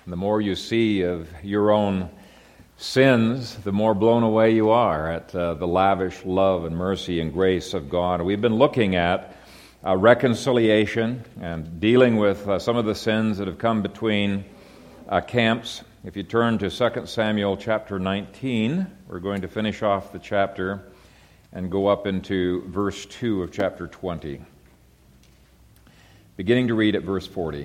The more you see of your own sins, the more blown away you are at the lavish love and mercy and grace of God. We've been looking at reconciliation and dealing with some of the sins that have come between camps. If you turn to 2 Samuel chapter 19, we're going to finish off the chapter and go up into verse 2 of chapter 20. Beginning to read at verse 40.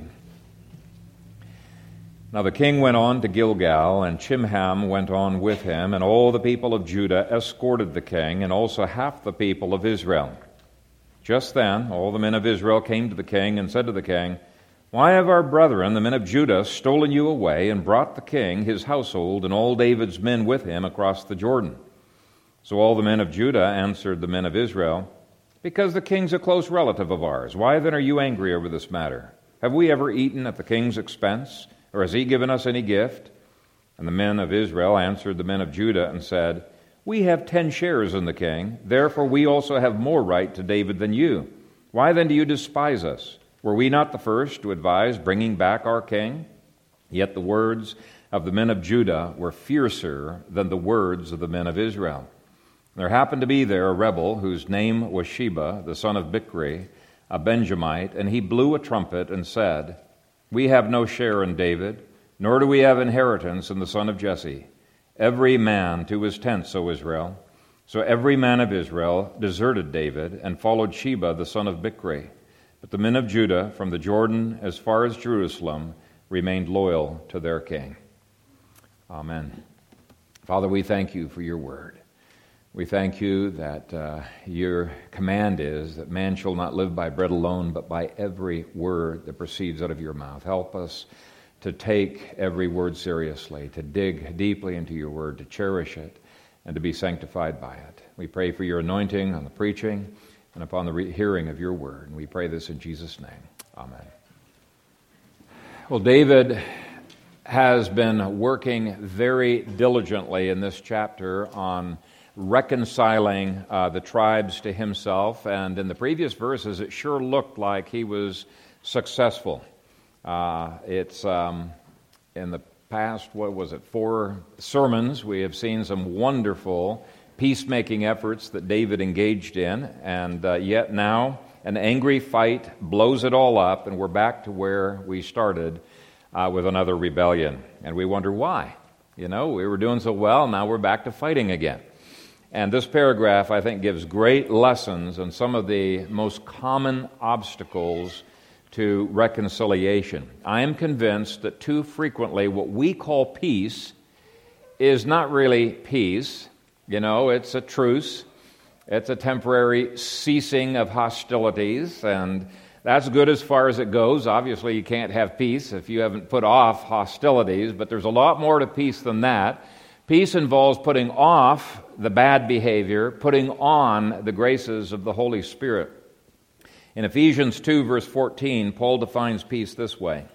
Now the king went on to Gilgal, and Chimham went on with him, and all the people of Judah escorted the king, and also half the people of Israel. Just then all the men of Israel came to the king and said to the king, "Why have our brethren, the men of Judah, stolen you away and brought the king, his household, and all David's men with him across the Jordan?" So all the men of Judah answered the men of Israel, "Because the king's a close relative of ours. Why then are you angry over this matter? Have we ever eaten at the king's expense? Or has he given us any gift?" And the men of Israel answered the men of Judah and said, "We have 10 shares in the king. Therefore we also have more right to David than you. Why then do you despise us? Were we not the first to advise bringing back our king?" Yet the words of the men of Judah were fiercer than the words of the men of Israel. There happened to be there a rebel whose name was Sheba, the son of Bichri, a Benjamite, and he blew a trumpet and said, "We have no share in David, nor do we have inheritance in the son of Jesse. Every man to his tents, O Israel." So every man of Israel deserted David and followed Sheba, the son of Bichri. But the men of Judah, from the Jordan as far as Jerusalem, remained loyal to their king. Amen. Father, we thank you for your word. We thank you that your command is that man shall not live by bread alone, but by every word that proceeds out of your mouth. Help us to take every word seriously, to dig deeply into your word, to cherish it, and to be sanctified by it. We pray for your anointing on the preaching and upon the hearing of your word. And we pray this in Jesus' name. Amen. Well, David has been working very diligently in this chapter on reconciling the tribes to himself, and in the previous verses it sure looked like he was successful. It's in the past, 4 sermons, we have seen some wonderful peacemaking efforts that David engaged in, and yet now an angry fight blows it all up, and we're back to where we started with another rebellion. And we wonder why. You know, we were doing so well, now we're back to fighting again. And this paragraph, I think, gives great lessons on some of the most common obstacles to reconciliation. I am convinced that too frequently what we call peace is not really peace. You know, it's a truce. It's a temporary ceasing of hostilities, and that's good as far as it goes. Obviously, you can't have peace if you haven't put off hostilities, but there's a lot more to peace than that. Peace involves putting off the bad behavior, putting on the graces of the Holy Spirit. In Ephesians 2, verse 14, Paul defines peace this way: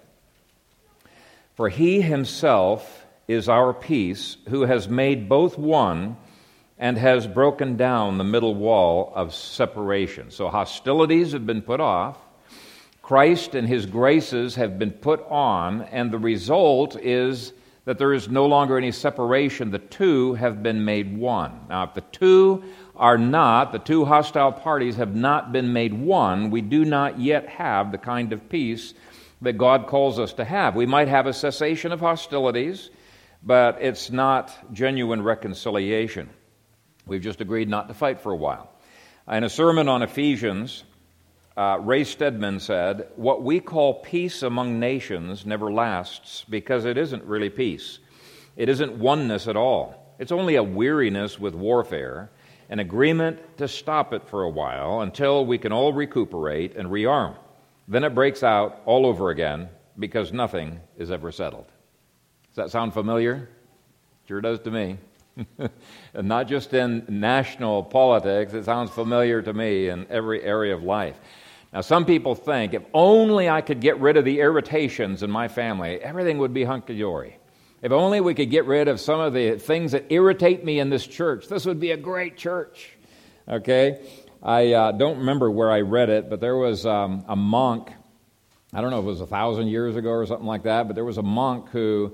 "For he himself is our peace, who has made both one and has broken down the middle wall of separation." So hostilities have been put off. Christ and his graces have been put on, and the result is that there is no longer any separation. The two have been made one. Now, if the two hostile parties have not been made one, we do not yet have the kind of peace that God calls us to have. We might have a cessation of hostilities, but it's not genuine reconciliation. We've just agreed not to fight for a while. In a sermon on Ephesians, Ray Stedman said, "What we call peace among nations never lasts because it isn't really peace. It isn't oneness at all. It's only a weariness with warfare, an agreement to stop it for a while until we can all recuperate and rearm. Then it breaks out all over again because nothing is ever settled." Does that sound familiar? Sure does to me. And not just in national politics, it sounds familiar to me in every area of life. Now, some people think, if only I could get rid of the irritations in my family, everything would be hunky-dory. If only we could get rid of some of the things that irritate me in this church, this would be a great church. Okay? I don't remember where I read it, but there was a monk I don't know if it was 1,000 years ago or something like that, but there was a monk who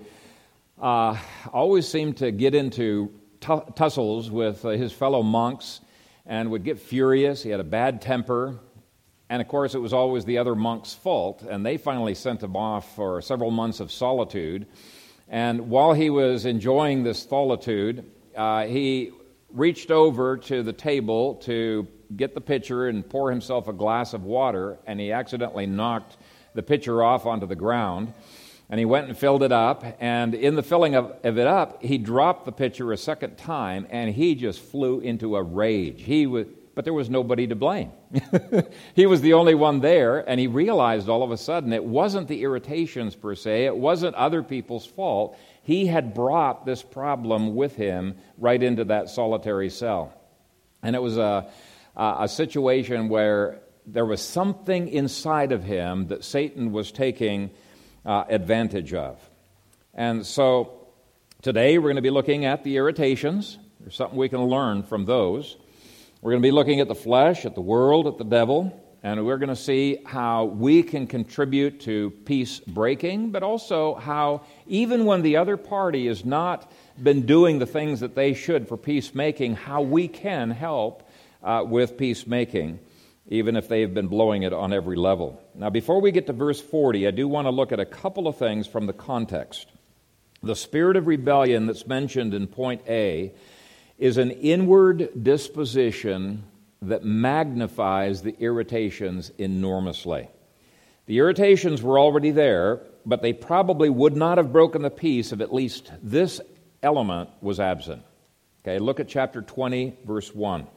always seemed to get into tussles with his fellow monks and would get furious. He had a bad temper. And of course, it was always the other monk's fault. And they finally sent him off for several months of solitude. And while he was enjoying this solitude, he reached over to the table to get the pitcher and pour himself a glass of water. And he accidentally knocked the pitcher off onto the ground. And he went and filled it up. And in the filling of it up, he dropped the pitcher a second time. And he just flew into a rage. But there was nobody to blame. He was the only one there, and he realized all of a sudden it wasn't the irritations per se, it wasn't other people's fault. He had brought this problem with him right into that solitary cell. And it was a situation where there was something inside of him that Satan was taking advantage of. And so today we're going to be looking at the irritations. There's something we can learn from those. We're going to be looking at the flesh, at the world, at the devil, and we're going to see how we can contribute to peace breaking, but also how even when the other party has not been doing the things that they should for peacemaking, how we can help with peacemaking, even if they've been blowing it on every level. Now, before we get to verse 40, I do want to look at a couple of things from the context. The spirit of rebellion that's mentioned in point A is an inward disposition that magnifies the irritations enormously. The irritations were already there, but they probably would not have broken the peace if at least this element was absent. Okay, look at chapter 20, verse 1.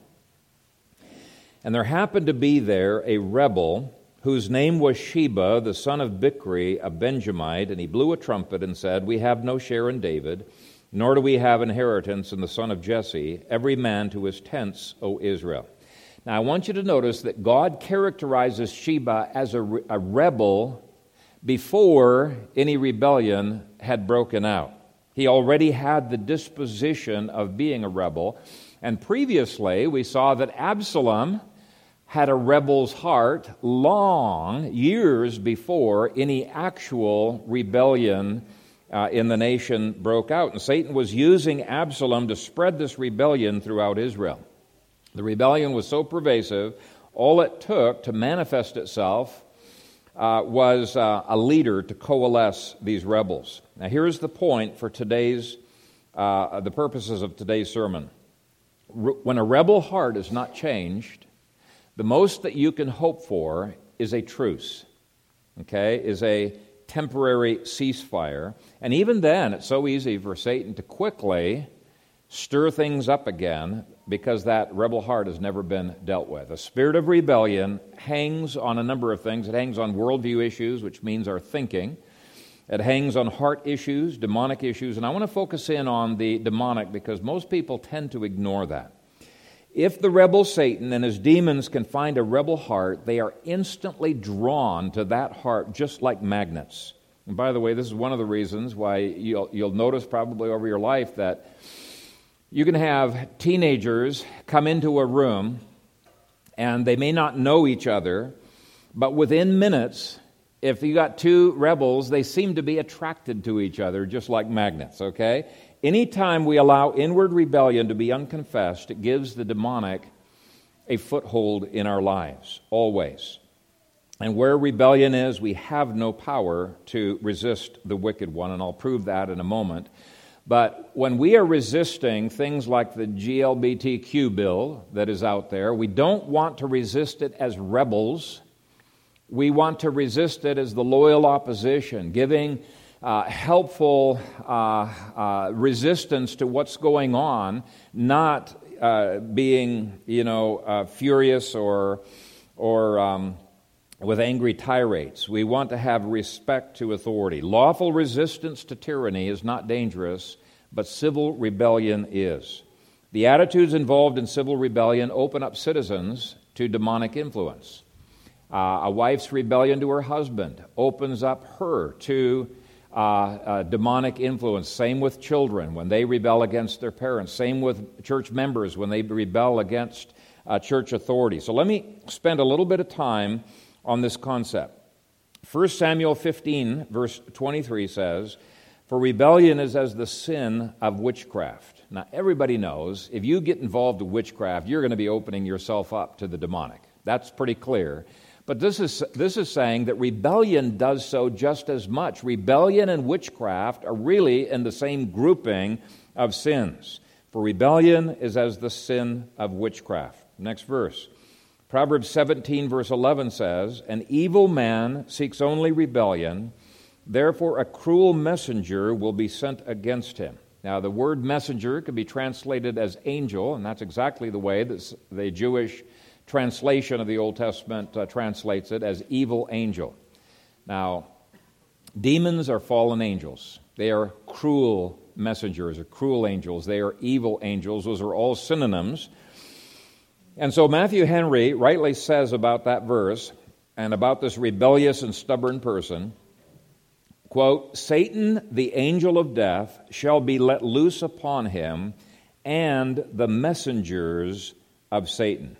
And there happened to be there a rebel whose name was Sheba, the son of Bichri, a Benjamite, and he blew a trumpet and said, "We have no share in David, nor do we have inheritance in the son of Jesse, every man to his tents, O Israel." Now, I want you to notice that God characterizes Sheba as a rebel before any rebellion had broken out. He already had the disposition of being a rebel. And previously, we saw that Absalom had a rebel's heart years before any actual rebellion in the nation broke out. And Satan was using Absalom to spread this rebellion throughout Israel. The rebellion was so pervasive, all it took to manifest itself was a leader to coalesce these rebels. Now here's the point for the purposes of today's sermon. When a rebel heart is not changed, the most that you can hope for is a truce, is a temporary ceasefire. And even then, it's so easy for Satan to quickly stir things up again because that rebel heart has never been dealt with. A spirit of rebellion hangs on a number of things. It hangs on worldview issues, which means our thinking. It hangs on heart issues, demonic issues. And I want to focus in on the demonic because most people tend to ignore that. If the rebel Satan and his demons can find a rebel heart, they are instantly drawn to that heart just like magnets. And by the way, this is one of the reasons why you'll notice probably over your life that you can have teenagers come into a room and they may not know each other, but within minutes, if you got two rebels, they seem to be attracted to each other just like magnets, okay? Anytime we allow inward rebellion to be unconfessed, it gives the demonic a foothold in our lives, always. And where rebellion is, we have no power to resist the wicked one, and I'll prove that in a moment. But when we are resisting things like the GLBTQ bill that is out there, we don't want to resist it as rebels. We want to resist it as the loyal opposition, giving helpful resistance to what's going on, not being, furious or with angry tirades. We want to have respect to authority. Lawful resistance to tyranny is not dangerous, but civil rebellion is. The attitudes involved in civil rebellion open up citizens to demonic influence. A wife's rebellion to her husband opens up her to demonic influence. Same with children when they rebel against their parents. Same with church members when they rebel against church authority. So let me spend a little bit of time on this concept. 1 Samuel 15, verse 23 says, "For rebellion is as the sin of witchcraft." Now, everybody knows if you get involved in witchcraft, you're going to be opening yourself up to the demonic. That's pretty clear. But this is saying that rebellion does so just as much. Rebellion and witchcraft are really in the same grouping of sins. For rebellion is as the sin of witchcraft. Next verse. Proverbs 17, verse 11 says, "An evil man seeks only rebellion, therefore a cruel messenger will be sent against him." Now, the word messenger could be translated as angel, and that's exactly the way that the Jewish translation of the Old Testament translates it, as evil angel. Now, demons are fallen angels. They are cruel messengers or cruel angels. They are evil angels. Those are all synonyms. And so Matthew Henry rightly says about that verse and about this rebellious and stubborn person, quote, "Satan, the angel of death, shall be let loose upon him, and the messengers of Satan."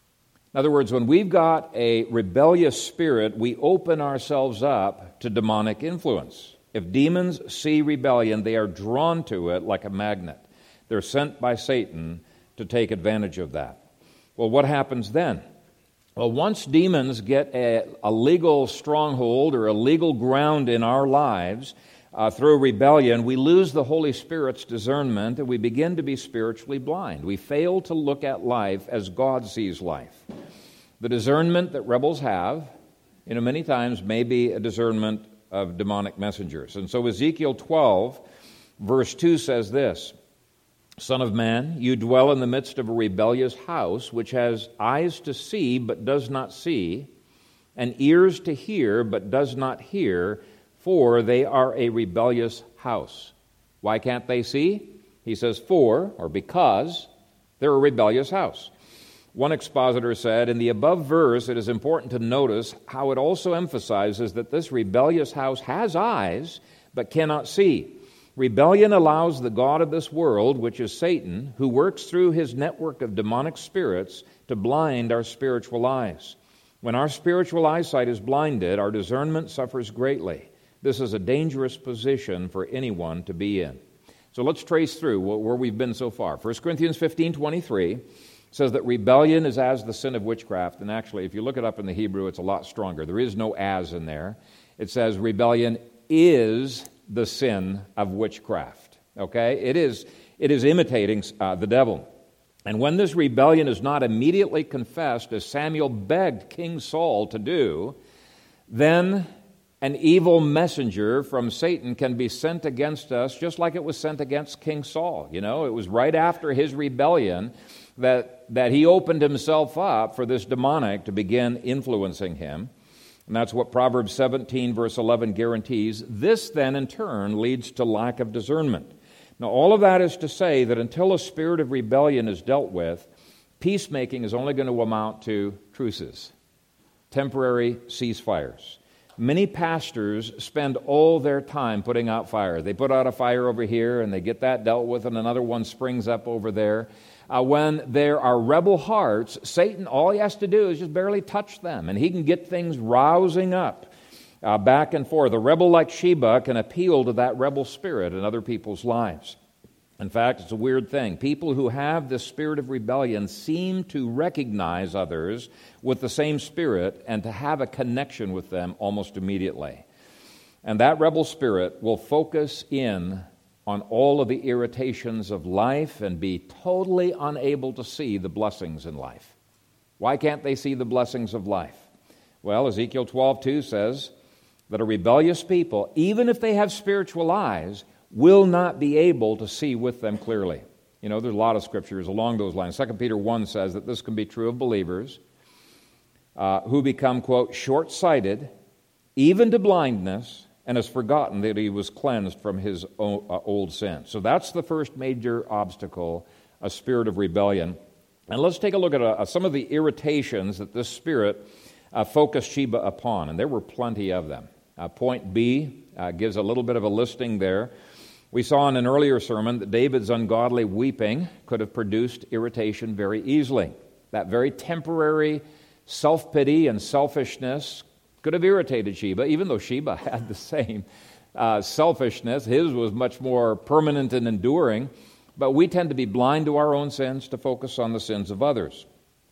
In other words, when we've got a rebellious spirit, we open ourselves up to demonic influence. If demons see rebellion, they are drawn to it like a magnet. They're sent by Satan to take advantage of that. Well, what happens then? Well, once demons get a legal stronghold or a legal ground in our lives through rebellion, we lose the Holy Spirit's discernment and we begin to be spiritually blind. We fail to look at life as God sees life. The discernment that rebels have, many times may be a discernment of demonic messengers. And so Ezekiel 12, verse 2 says this, "Son of man, you dwell in the midst of a rebellious house, which has eyes to see but does not see, and ears to hear but does not hear, for they are a rebellious house." Why can't they see? He says for, or because, they're a rebellious house. One expositor said, in the above verse, it is important to notice how it also emphasizes that this rebellious house has eyes but cannot see. Rebellion allows the god of this world, which is Satan, who works through his network of demonic spirits, to blind our spiritual eyes. When our spiritual eyesight is blinded, our discernment suffers greatly. This is a dangerous position for anyone to be in. So let's trace through where we've been so far. 1 Corinthians 15:23 says that rebellion is as the sin of witchcraft. And actually, if you look it up in the Hebrew, it's a lot stronger. There is no as in there. It says rebellion is the sin of witchcraft. Okay? It is imitating the devil. And when this rebellion is not immediately confessed, as Samuel begged King Saul to do, then an evil messenger from Satan can be sent against us just like it was sent against King Saul. It was right after his rebellion that he opened himself up for this demonic to begin influencing him. And that's what Proverbs 17, verse 11 guarantees. This then, in turn, leads to lack of discernment. Now, all of that is to say that until a spirit of rebellion is dealt with, peacemaking is only going to amount to truces, temporary ceasefires. Many pastors spend all their time putting out fire. They put out a fire over here, and they get that dealt with, and another one springs up over there. When there are rebel hearts, Satan, all he has to do is just barely touch them, and he can get things rousing up back and forth. A rebel like Sheba can appeal to that rebel spirit in other people's lives. In fact, it's a weird thing. People who have this spirit of rebellion seem to recognize others with the same spirit and to have a connection with them almost immediately. And that rebel spirit will focus in on all of the irritations of life and be totally unable to see the blessings in life. Why can't they see the blessings of life? Well, Ezekiel 12:2 says that a rebellious people, even if they have spiritual eyes, will not be able to see with them clearly. There's a lot of scriptures along those lines. 2 Peter 1 says that this can be true of believers who become, quote, short-sighted, even to blindness, and has forgotten that he was cleansed from his old sin. So that's the first major obstacle, a spirit of rebellion. And let's take a look at some of the irritations that this spirit focused Sheba upon, and there were plenty of them. Point B gives a little bit of a listing there. We saw in an earlier sermon that David's ungodly weeping could have produced irritation very easily. That very temporary self-pity and selfishness could have irritated Sheba, even though Sheba had the same selfishness. His was much more permanent and enduring, but we tend to be blind to our own sins to focus on the sins of others.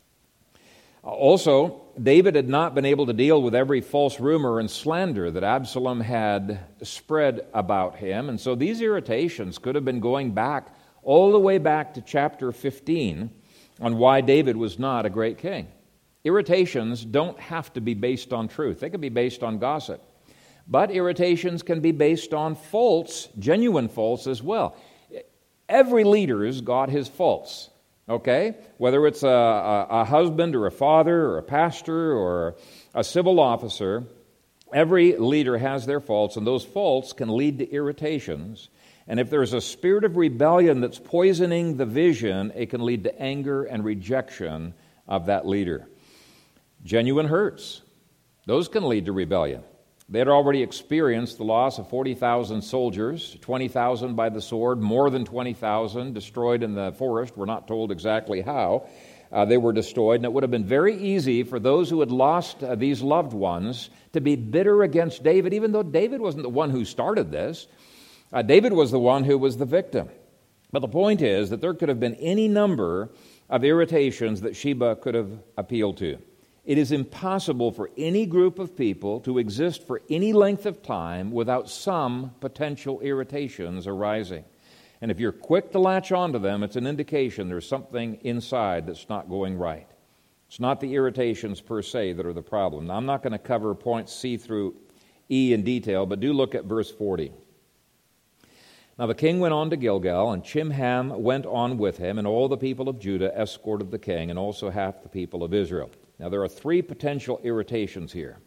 Also, David had not been able to deal with every false rumor and slander that Absalom had spread about him, and so these irritations could have been going back all the way back to chapter 15 on why David was not a great king. Irritations don't have to be based on truth. They can be based on gossip. But irritations can be based on faults, genuine faults as well. Every leader's got his faults, okay? Whether it's a husband or a father or a pastor or a civil officer, every leader has their faults, and those faults can lead to irritations. And if there's a spirit of rebellion that's poisoning the vision, it can lead to anger and rejection of that leader. Genuine hurts, those can lead to rebellion. They had already experienced the loss of 40,000 soldiers, 20,000 by the sword, more than 20,000 destroyed in the forest. We're not told exactly how they were destroyed. And it would have been very easy for those who had lost these loved ones to be bitter against David, even though David wasn't the one who started this. David was the one who was the victim. But the point is that there could have been any number of irritations that Sheba could have appealed to. It is impossible for any group of people to exist for any length of time without some potential irritations arising. And if you're quick to latch onto them, it's an indication there's something inside that's not going right. It's not the irritations per se that are the problem. Now, I'm not going to cover points C through E in detail, but do look at verse 40. Now the king went on to Gilgal, and Chimham went on with him, and all the people of Judah escorted the king, and also half the people of Israel. Now, there are three potential irritations here.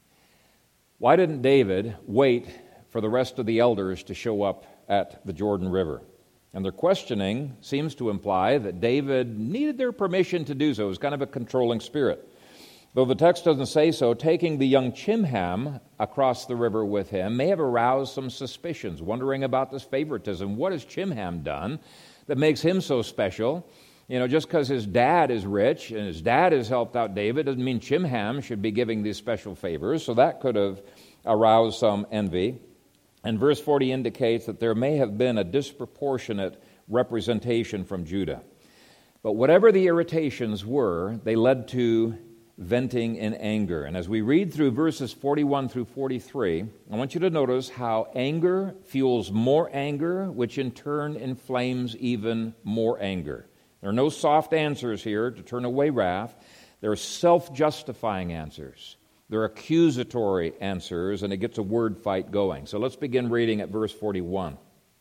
Why didn't David wait for the rest of the elders to show up at the Jordan River? And their questioning seems to imply that David needed their permission to do so. It was kind of a controlling spirit. Though the text doesn't say so, taking the young Chimham across the river with him may have aroused some suspicions, wondering about this favoritism. What has Chimham done that makes him so special? You know, just because his dad is rich and his dad has helped out David doesn't mean Chimham should be giving these special favors. So that could have aroused some envy. And verse 40 indicates that there may have been a disproportionate representation from Judah. But whatever the irritations were, they led to venting in anger. And as we read through verses 41 through 43, I want you to notice how anger fuels more anger, which in turn inflames even more anger. There are no soft answers here to turn away wrath. There are self-justifying answers. There are accusatory answers, and it gets a word fight going. So let's begin reading at verse 41.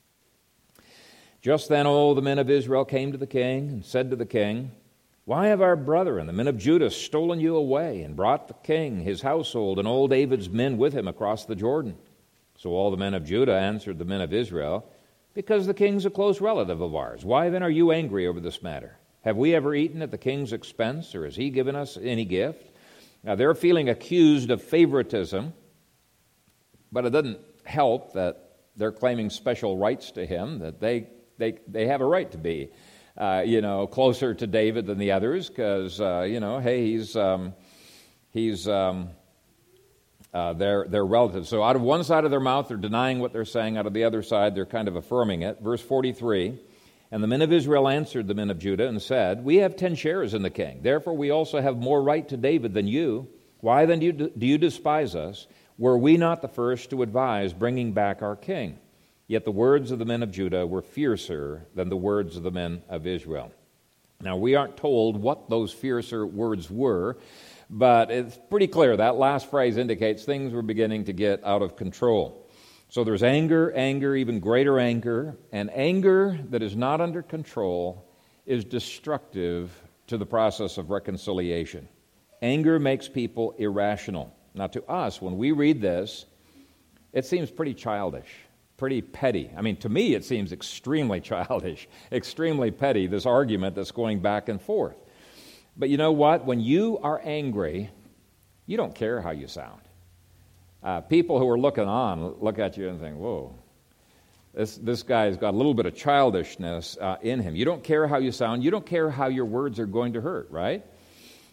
Just then all the men of Israel came to the king and said to the king, "Why have our brethren, the men of Judah, stolen you away and brought the king, his household, and all David's men with him across the Jordan?" So all the men of Judah answered the men of Israel, "Because the king's a close relative of ours. Why then are you angry over this matter? Have we ever eaten at the king's expense, or has he given us any gift?" Now they're feeling accused of favoritism, but it doesn't help that they're claiming special rights to him, that they have a right to be, closer to David than the others, because hey, he's their relative. So out of one side of their mouth, they're denying what they're saying. Out of the other side, they're kind of affirming it. Verse 43, "And the men of Israel answered the men of Judah and said, 'We have 10 shares in the king. Therefore we also have more right to David than you. Why then do you despise us? Were we not the first to advise bringing back our king?' Yet the words of the men of Judah were fiercer than the words of the men of Israel." Now we aren't told what those fiercer words were, but it's pretty clear. That last phrase indicates things were beginning to get out of control. So there's anger, even greater anger, and anger that is not under control is destructive to the process of reconciliation. Anger makes people irrational. Now to us, when we read this, it seems pretty childish, pretty petty. I mean, to me it seems extremely childish, extremely petty, this argument that's going back and forth. But you know what? When you are angry, you don't care how you sound. People who are looking on look at you and think, "Whoa, this guy's got a little bit of childishness in him." You don't care how you sound. You don't care how your words are going to hurt, right?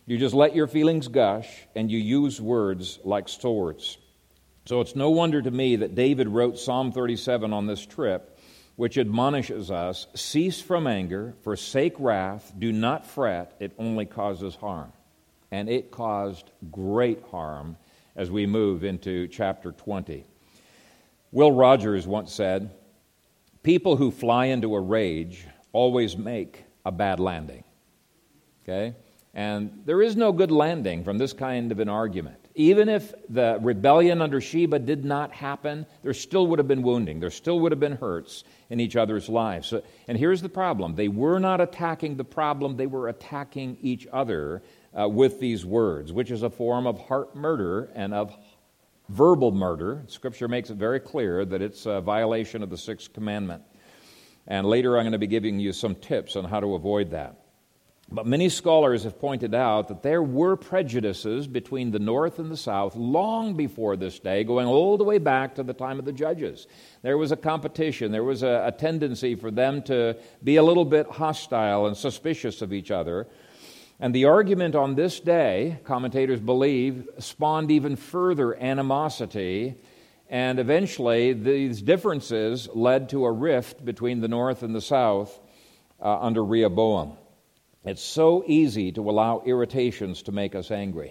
You just let your feelings gush, and you use words like swords. So it's no wonder to me that David wrote Psalm 37 on this trip, which admonishes us, cease from anger, forsake wrath, do not fret, it only causes harm. And it caused great harm as we move into chapter 20. Will Rogers once said, people who fly into a rage always make a bad landing. Okay? And there is no good landing from this kind of an argument. Even if the rebellion under Sheba did not happen, there still would have been wounding. There still would have been hurts in each other's lives. And here's the problem. They were not attacking the problem. They were attacking each other with these words, which is a form of heart murder and of verbal murder. Scripture makes it very clear that it's a violation of the sixth commandment. And later I'm going to be giving you some tips on how to avoid that. But many scholars have pointed out that there were prejudices between the North and the South long before this day, going all the way back to the time of the Judges. There was a competition. There was a tendency for them to be a little bit hostile and suspicious of each other. And the argument on this day, commentators believe, spawned even further animosity, and eventually these differences led to a rift between the North and the South under Rehoboam. It's so easy to allow irritations to make us angry.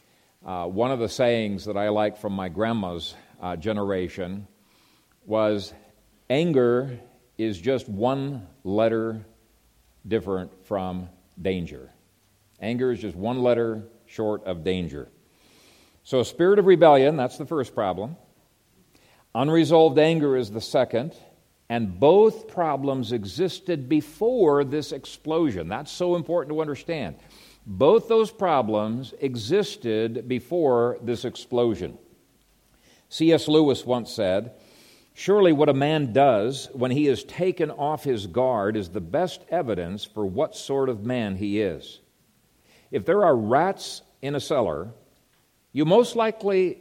One of the sayings that I like from my grandma's generation was, anger is just one letter different from danger. Anger is just one letter short of danger. So a spirit of rebellion, that's the first problem. Unresolved anger is the second. And both problems existed before this explosion. That's so important to understand. Both those problems existed before this explosion. C.S. Lewis once said, surely what a man does when he is taken off his guard is the best evidence for what sort of man he is. If there are rats in a cellar, you're most likely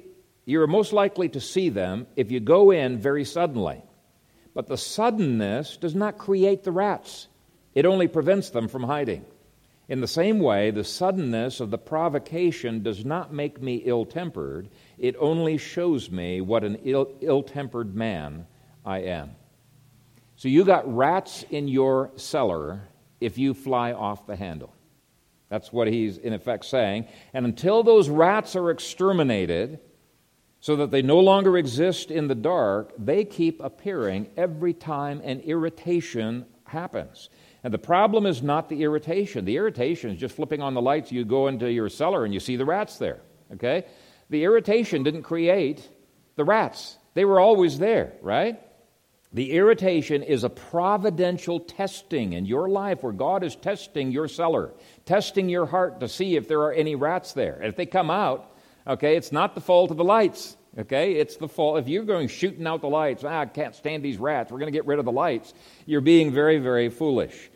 to see them if you go in very suddenly. But the suddenness does not create the rats. It only prevents them from hiding. In the same way, the suddenness of the provocation does not make me ill-tempered. It only shows me what an ill-tempered man I am. So you got rats in your cellar if you fly off the handle. That's what he's in effect saying. And until those rats are exterminated, so that they no longer exist in the dark, they keep appearing every time an irritation happens. And the problem is not the irritation. The irritation is just flipping on the lights. You go into your cellar and you see the rats there. Okay? The irritation didn't create the rats. They were always there, right? The irritation is a providential testing in your life where God is testing your cellar, testing your heart to see if there are any rats there. And if they come out, okay, it's not the fault of the lights, okay? It's the fault. If you're going shooting out the lights, I can't stand these rats, we're going to get rid of the lights, you're being very, very foolish.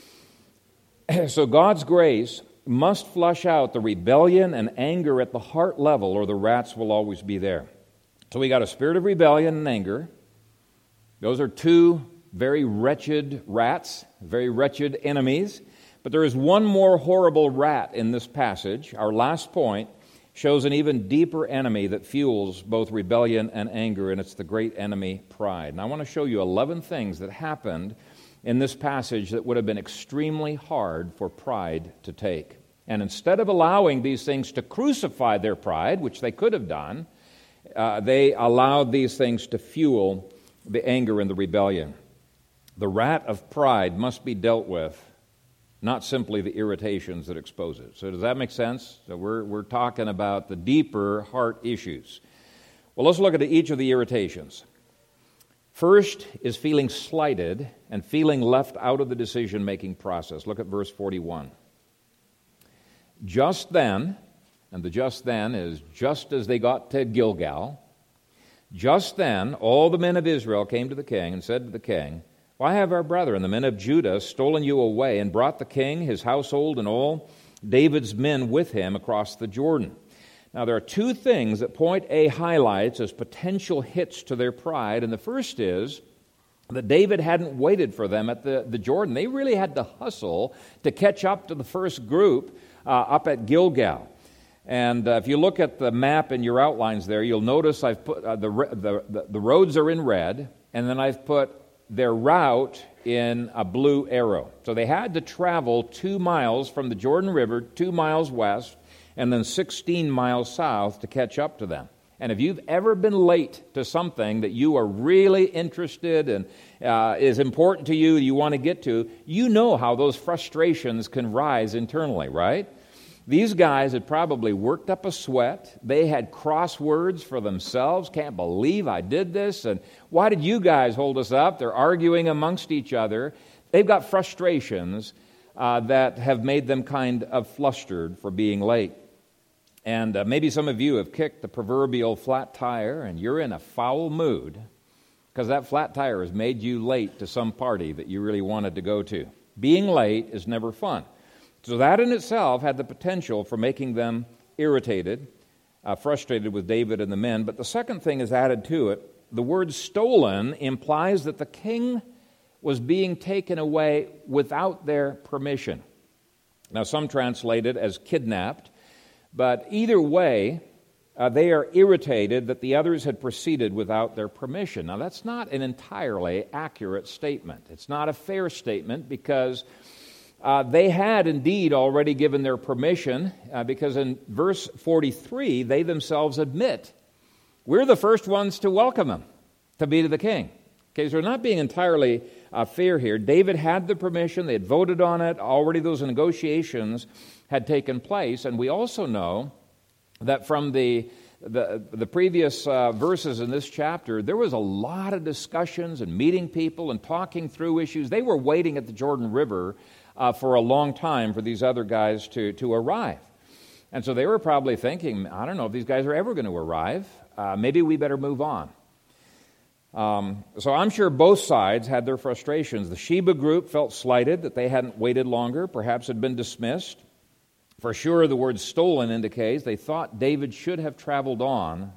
So God's grace must flush out the rebellion and anger at the heart level, or the rats will always be there. So we got a spirit of rebellion and anger. Those are two very wretched rats, very wretched enemies. But there is one more horrible rat in this passage. Our last point shows an even deeper enemy that fuels both rebellion and anger, and it's the great enemy, pride. And I want to show you 11 things that happened in this passage that would have been extremely hard for pride to take. And instead of allowing these things to crucify their pride, which they could have done, they allowed these things to fuel the anger and the rebellion. The rat of pride must be dealt with, not simply the irritations that expose it. So does that make sense? So we're talking about the deeper heart issues. Well, let's look at each of the irritations. First is feeling slighted and feeling left out of the decision-making process. Look at verse 41. Just then, and the just then is just as they got to Gilgal, just then all the men of Israel came to the king and said to the king, why have our brethren, the men of Judah, stolen you away and brought the king, his household, and all David's men with him across the Jordan? Now, there are two things that point A highlights as potential hits to their pride, and the first is that David hadn't waited for them at the Jordan. They really had to hustle to catch up to the first group up at Gilgal. And if you look at the map in your outlines there, you'll notice I've put the roads are in red, and then I've put their route in a blue arrow. So they had to travel 2 miles from the Jordan River, 2 miles west, and then 16 miles south to catch up to them. And if you've ever been late to something that you are really interested in, is important to you, you want to get to, you know how those frustrations can rise internally, right? These guys had probably worked up a sweat. They had crosswords for themselves. Can't believe I did this. And why did you guys hold us up? They're arguing amongst each other. They've got frustrations that have made them kind of flustered for being late. And maybe some of you have kicked the proverbial flat tire and you're in a foul mood because that flat tire has made you late to some party that you really wanted to go to. Being late is never fun. So that in itself had the potential for making them irritated, frustrated with David and the men. But the second thing is added to it. The word stolen implies that the king was being taken away without their permission. Now some translate it as kidnapped, but either way, they are irritated that the others had proceeded without their permission. Now that's not an entirely accurate statement. It's not a fair statement because they had indeed already given their permission because in verse 43, they themselves admit, we're the first ones to welcome him to be to the king. Okay, so they're not being entirely fair here. David had the permission. They had voted on it. Already those negotiations had taken place. And we also know that from the previous verses in this chapter, there was a lot of discussions and meeting people and talking through issues. They were waiting at the Jordan River for a long time for these other guys to arrive. And so they were probably thinking, I don't know if these guys are ever going to arrive. Maybe we better move on. So I'm sure both sides had their frustrations. The Sheba group felt slighted that they hadn't waited longer, perhaps had been dismissed. For sure, the word stolen indicates they thought David should not have traveled on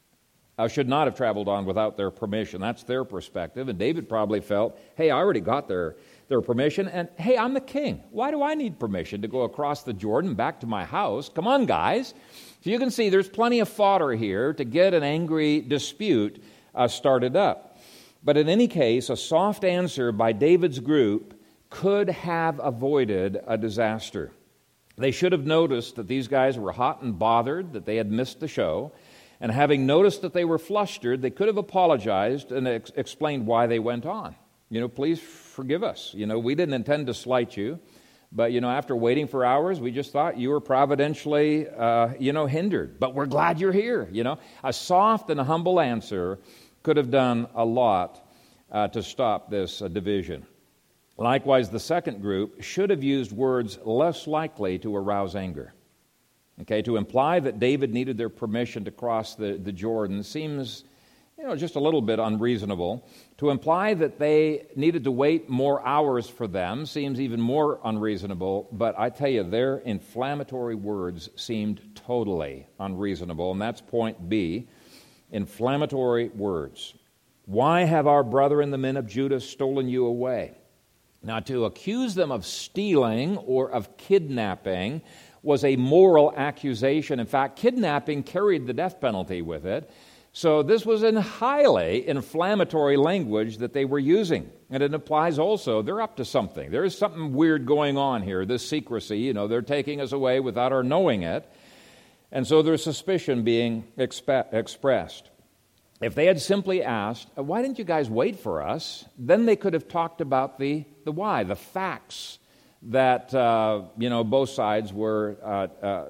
without their permission. That's their perspective. And David probably felt, hey, I already got their permission. And hey, I'm the king. Why do I need permission to go across the Jordan back to my house? Come on, guys. So you can see there's plenty of fodder here to get an angry dispute started up. But in any case, a soft answer by David's group could have avoided a disaster. They should have noticed that these guys were hot and bothered, that they had missed the show. And having noticed that they were flustered, they could have apologized and explained why they went on. Please forgive us. We didn't intend to slight you. But, after waiting for hours, we just thought you were providentially, hindered. But we're glad you're here. A soft and a humble answer could have done a lot to stop this division. Likewise, the second group should have used words less likely to arouse anger. Okay, to imply that David needed their permission to cross the Jordan seems, just a little bit unreasonable. To imply that they needed to wait more hours for them seems even more unreasonable. But I tell you, their inflammatory words seemed totally unreasonable. And that's point B, inflammatory words. Why have our brethren, the men of Judah, stolen you away? Now, to accuse them of stealing or of kidnapping was a moral accusation. In fact, kidnapping carried the death penalty with it. So this was a highly inflammatory language that they were using. And it implies also they're up to something. There is something weird going on here, this secrecy. They're taking us away without our knowing it. And so there's suspicion being expressed. If they had simply asked, why didn't you guys wait for us? Then they could have talked about the why, the facts that, both sides were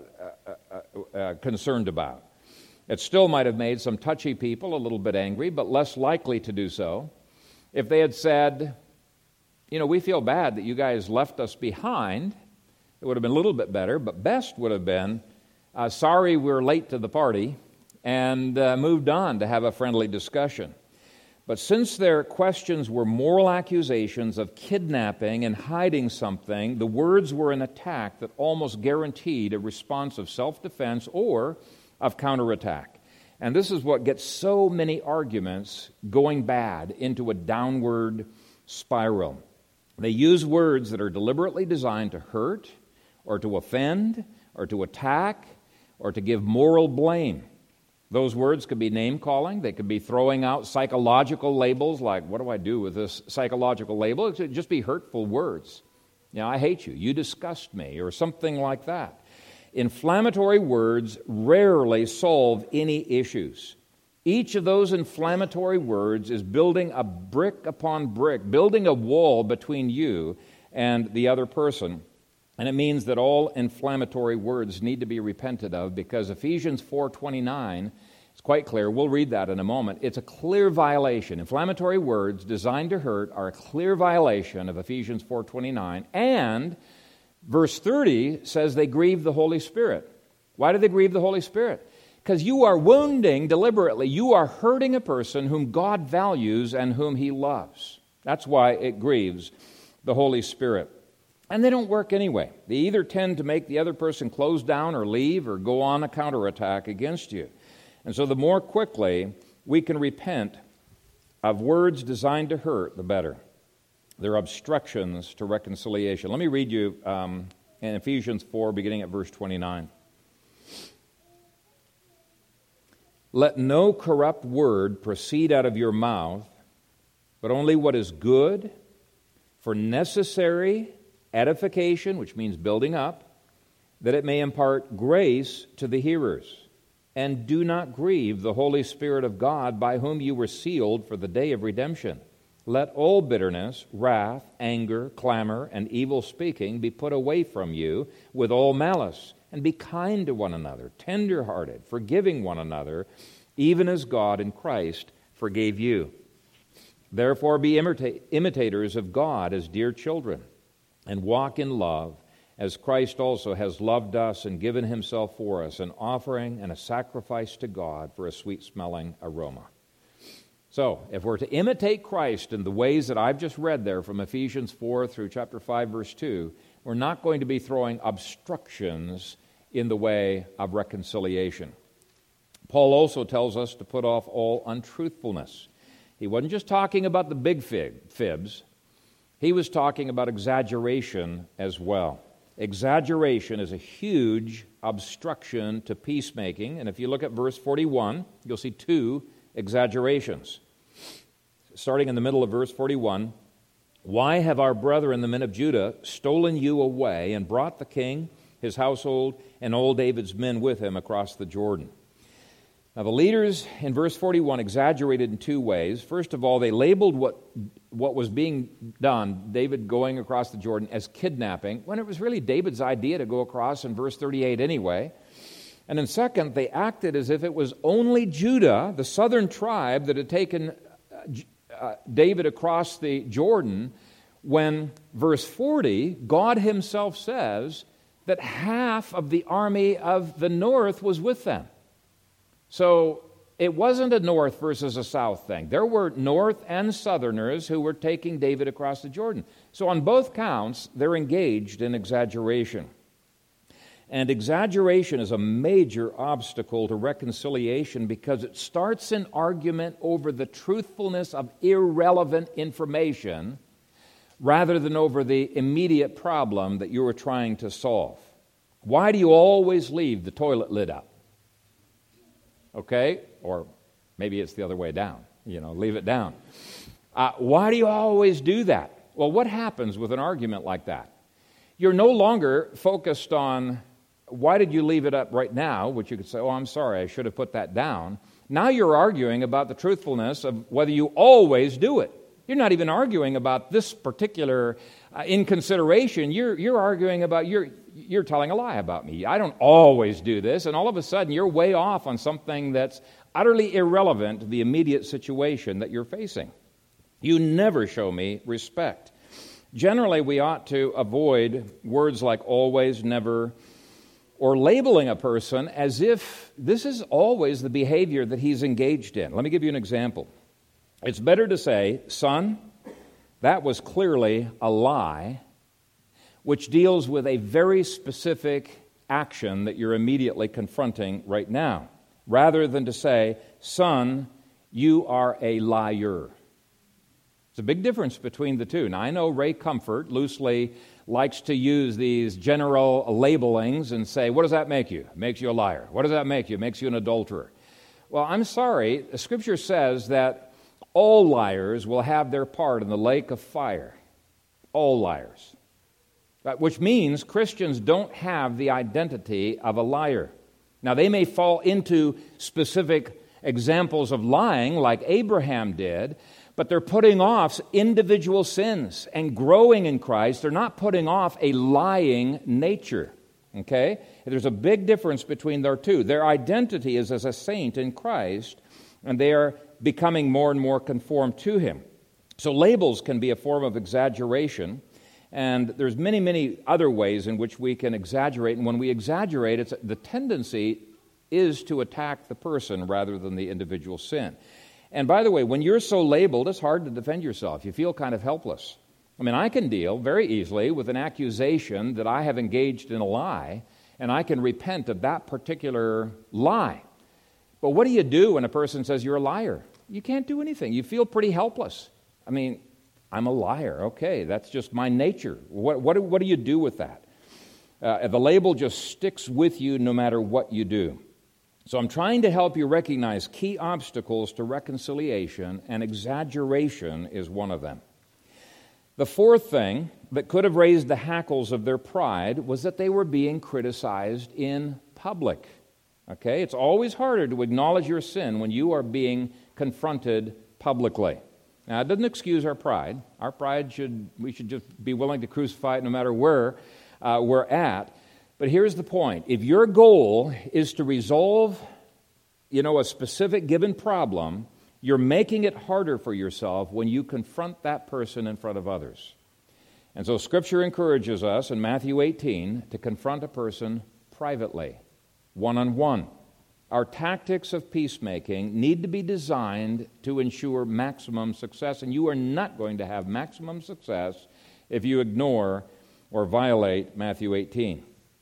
concerned about. It still might have made some touchy people a little bit angry, but less likely to do so. If they had said, we feel bad that you guys left us behind, it would have been a little bit better, but best would have been, sorry we're late to the party, and moved on to have a friendly discussion. But since their questions were moral accusations of kidnapping and hiding something, the words were an attack that almost guaranteed a response of self-defense or of counterattack. And this is what gets so many arguments going bad into a downward spiral. They use words that are deliberately designed to hurt or to offend or to attack or to give moral blame. Those words could be name-calling. They could be throwing out psychological labels like, what do I do with this psychological label? It could just be hurtful words. I hate you. You disgust me, or something like that. Inflammatory words rarely solve any issues. Each of those inflammatory words is building a brick upon brick, building a wall between you and the other person. And it means that all inflammatory words need to be repented of, because Ephesians 4:29 is quite clear. We'll read that in a moment. It's a clear violation. Inflammatory words designed to hurt are a clear violation of Ephesians 4:29. And verse 30 says they grieve the Holy Spirit. Why do they grieve the Holy Spirit? Because you are wounding deliberately. You are hurting a person whom God values and whom He loves. That's why it grieves the Holy Spirit. And they don't work anyway. They either tend to make the other person close down or leave or go on a counterattack against you. And so the more quickly we can repent of words designed to hurt, the better. They're obstructions to reconciliation. Let me read you in Ephesians 4, beginning at verse 29. Let no corrupt word proceed out of your mouth, but only what is good for necessary edification, which means building up, that it may impart grace to the hearers. And do not grieve the Holy Spirit of God, by whom you were sealed for the day of redemption. Let all bitterness, wrath, anger, clamor, and evil speaking be put away from you with all malice. And be kind to one another, tender-hearted, forgiving one another, even as God in Christ forgave you. Therefore be imitators of God as dear children, and walk in love, as Christ also has loved us and given Himself for us, an offering and a sacrifice to God for a sweet-smelling aroma. So, if we're to imitate Christ in the ways that I've just read there from Ephesians 4 through chapter 5, verse 2, we're not going to be throwing obstructions in the way of reconciliation. Paul also tells us to put off all untruthfulness. He wasn't just talking about the big fibs. He was talking about exaggeration as well. Exaggeration is a huge obstruction to peacemaking. And if you look at verse 41, you'll see two exaggerations. Starting in the middle of verse 41, why have our brethren, the men of Judah, stolen you away and brought the king, his household, and all David's men with him across the Jordan? Now, the leaders in verse 41 exaggerated in two ways. First of all, they labeled what was being done, David going across the Jordan, as kidnapping, when it was really David's idea to go across in verse 38 anyway. And then second, they acted as if it was only Judah, the southern tribe, that had taken David across the Jordan, when verse 40, God Himself says that half of the army of the north was with them. So it wasn't a north versus a south thing. There were north and southerners who were taking David across the Jordan. So on both counts, they're engaged in exaggeration. And exaggeration is a major obstacle to reconciliation because it starts an argument over the truthfulness of irrelevant information rather than over the immediate problem that you are trying to solve. Why do you always leave the toilet lid up? Okay? Or maybe it's the other way down. Leave it down. Why do you always do that? Well, what happens with an argument like that? You're no longer focused on why did you leave it up right now, which you could say, oh, I'm sorry, I should have put that down. Now you're arguing about the truthfulness of whether you always do it. You're not even arguing about this particular inconsideration. You're arguing about you're telling a lie about me. I don't always do this, and all of a sudden you're way off on something that's utterly irrelevant to the immediate situation that you're facing. You never show me respect. Generally, we ought to avoid words like always, never, or labeling a person as if this is always the behavior that he's engaged in. Let me give you an example. It's better to say, son, that was clearly a lie, which deals with a very specific action that you're immediately confronting right now. rather than to say, son, you are a liar. It's a big difference between the two. Now, I know Ray Comfort loosely likes to use these general labelings and say, what does that make you? It makes you a liar. What does that make you? It makes you an adulterer. Well, I'm sorry. The Scripture says that all liars will have their part in the lake of fire. All liars. Which means Christians don't have the identity of a liar. Now, they may fall into specific examples of lying like Abraham did, but they're putting off individual sins and growing in Christ. They're not putting off a lying nature, okay? There's a big difference between their two. Their identity is as a saint in Christ, and they are becoming more and more conformed to Him. So labels can be a form of exaggeration, and there's many, many other ways in which we can exaggerate, and when we exaggerate, the tendency is to attack the person rather than the individual sin. And by the way, when you're so labeled, it's hard to defend yourself. You feel kind of helpless. I mean, I can deal very easily with an accusation that I have engaged in a lie, and I can repent of that particular lie. But what do you do when a person says you're a liar? You can't do anything. You feel pretty helpless. I mean, I'm a liar. Okay, that's just my nature. What do you do with that? The label just sticks with you no matter what you do. So I'm trying to help you recognize key obstacles to reconciliation, and exaggeration is one of them. The fourth thing that could have raised the hackles of their pride was that they were being criticized in public. Okay? It's always harder to acknowledge your sin when you are being confronted publicly. Now, it doesn't excuse our pride. Our pride we should just be willing to crucify it no matter where we're at. But here's the point. If your goal is to resolve, a specific given problem, you're making it harder for yourself when you confront that person in front of others. And so Scripture encourages us in Matthew 18 to confront a person privately, one-on-one. Our tactics of peacemaking need to be designed to ensure maximum success, and you are not going to have maximum success if you ignore or violate Matthew 18.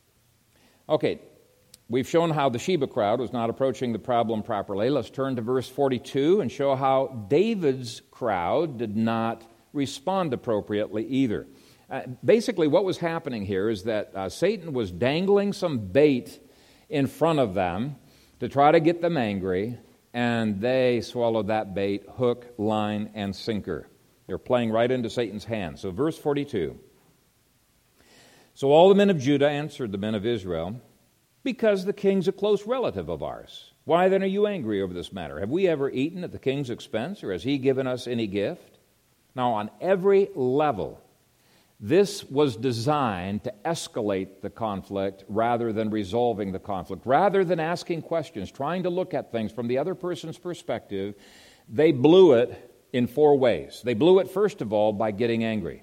Okay, we've shown how the Sheba crowd was not approaching the problem properly. Let's turn to verse 42 and show how David's crowd did not respond appropriately either. Basically, what was happening here is that Satan was dangling some bait in front of them to try to get them angry, and they swallowed that bait hook, line, and sinker. They're playing right into Satan's hands. So verse 42. So all the men of Judah answered the men of Israel, because the king's a close relative of ours. Why then are you angry over this matter? Have we ever eaten at the king's expense, or has he given us any gift? Now, on every level, this was designed to escalate the conflict rather than resolving the conflict. Rather than asking questions, trying to look at things from the other person's perspective, they blew it in four ways. They blew it, first of all, by getting angry.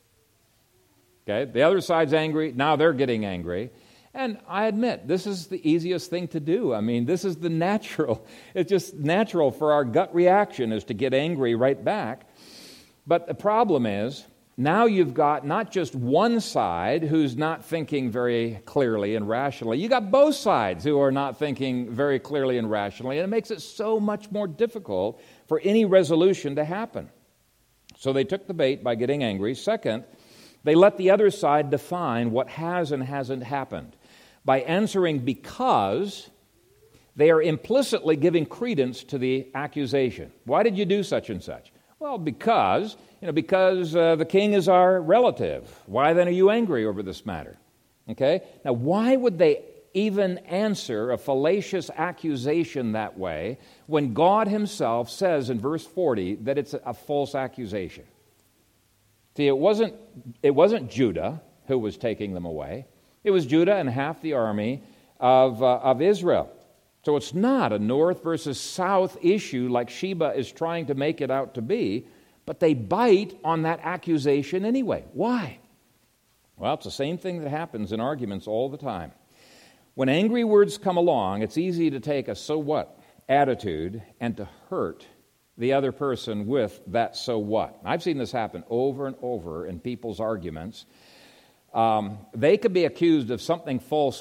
Okay, the other side's angry, now they're getting angry. And I admit, this is the easiest thing to do. I mean, this is the natural. It's just natural for our gut reaction is to get angry right back. But the problem is, now you've got not just one side who's not thinking very clearly and rationally. You got both sides who are not thinking very clearly and rationally, and it makes it so much more difficult for any resolution to happen. So they took the bait by getting angry. Second, they let the other side define what has and hasn't happened. By answering because, they are implicitly giving credence to the accusation. Why did you do such and such? Well, because the king is our relative. Why then are you angry over this matter? Okay? Now, why would they even answer a fallacious accusation that way when God himself says in verse 40 that it's a false accusation? See, it wasn't Judah who was taking them away. It was Judah and half the army of Israel. So it's not a north versus south issue like Sheba is trying to make it out to be, but they bite on that accusation anyway. Why? Well, it's the same thing that happens in arguments all the time. When angry words come along, it's easy to take a so what attitude and to hurt the other person with that so what. I've seen this happen over and over in people's arguments. They could be accused of something falsely,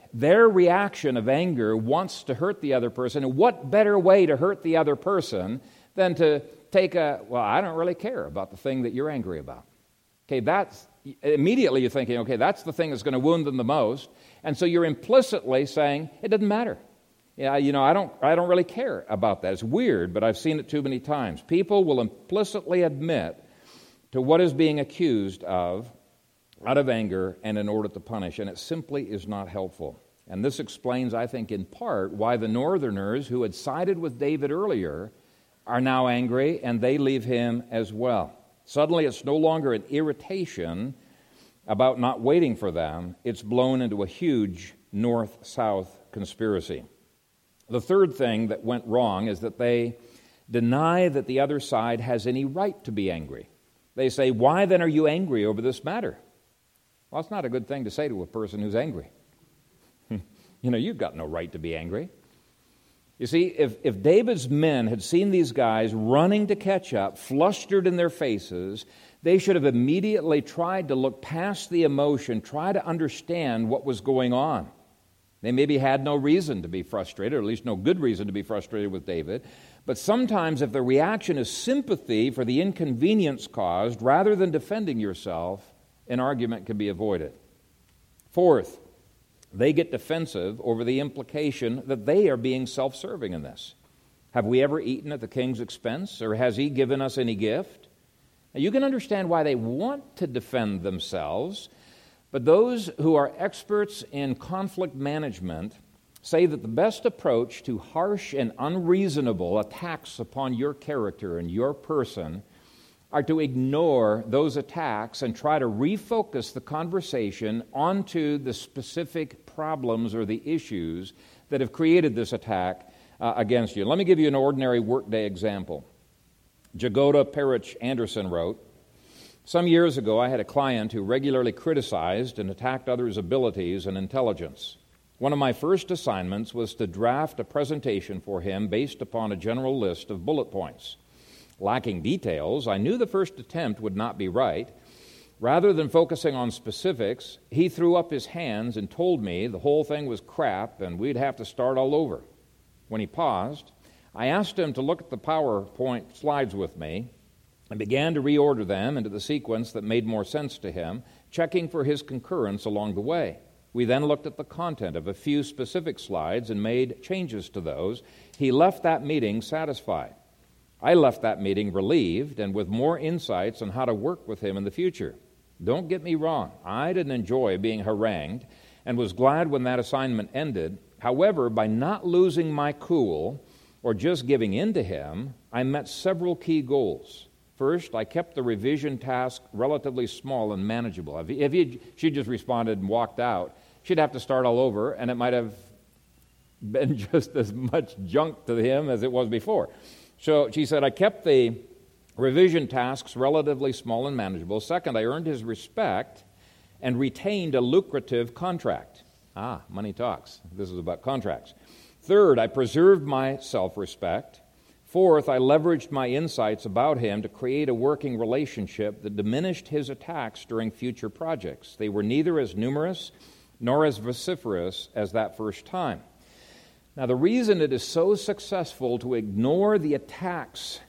their reaction of anger wants to hurt the other person. And what better way to hurt the other person than to take I don't really care about the thing that you're angry about. Okay, immediately you're thinking, okay, that's the thing that's going to wound them the most. And so you're implicitly saying, it doesn't matter. Yeah, I don't really care about that. It's weird, but I've seen it too many times. People will implicitly admit to what is being accused of out of anger and in order to punish, and it simply is not helpful. And this explains, I think, in part why the northerners who had sided with David earlier are now angry, and they leave him as well. Suddenly, it's no longer an irritation about not waiting for them. It's blown into a huge north-south conspiracy. The third thing that went wrong is that they deny that the other side has any right to be angry. They say, why then are you angry over this matter? Well, it's not a good thing to say to a person who's angry. You've got no right to be angry. You see, if David's men had seen these guys running to catch up, flustered in their faces, they should have immediately tried to look past the emotion, try to understand what was going on. They maybe had no reason to be frustrated, or at least no good reason to be frustrated with David. But sometimes if the reaction is sympathy for the inconvenience caused, rather than defending yourself, an argument can be avoided. Fourth, they get defensive over the implication that they are being self-serving in this. Have we ever eaten at the king's expense, or has he given us any gift? Now, you can understand why they want to defend themselves, but those who are experts in conflict management say that the best approach to harsh and unreasonable attacks upon your character and your person are to ignore those attacks and try to refocus the conversation onto the specific problems or the issues that have created this attack against you. Let me give you an ordinary workday example. Jagoda Perich Anderson wrote, "Some years ago I had a client who regularly criticized and attacked others' abilities and intelligence. One of my first assignments was to draft a presentation for him based upon a general list of bullet points. Lacking details, I knew the first attempt would not be right. Rather than focusing on specifics, he threw up his hands and told me the whole thing was crap and we'd have to start all over. When he paused, I asked him to look at the PowerPoint slides with me and began to reorder them into the sequence that made more sense to him, checking for his concurrence along the way. We then looked at the content of a few specific slides and made changes to those. He left that meeting satisfied. I left that meeting relieved and with more insights on how to work with him in the future. Don't get me wrong, I didn't enjoy being harangued and was glad when that assignment ended. However, by not losing my cool or just giving in to him, I met several key goals. First, I kept the revision task relatively small and manageable. If she just responded and walked out, she'd have to start all over, and it might have been just as much junk to him as it was before. So she said, I kept the revision tasks relatively small and manageable. Second, I earned his respect and retained a lucrative contract. Money talks. This is about contracts. Third, I preserved my self-respect. Fourth, I leveraged my insights about him to create a working relationship that diminished his attacks during future projects. They were neither as numerous nor as vociferous as that first time. Now, the reason it is so successful to ignore the attacks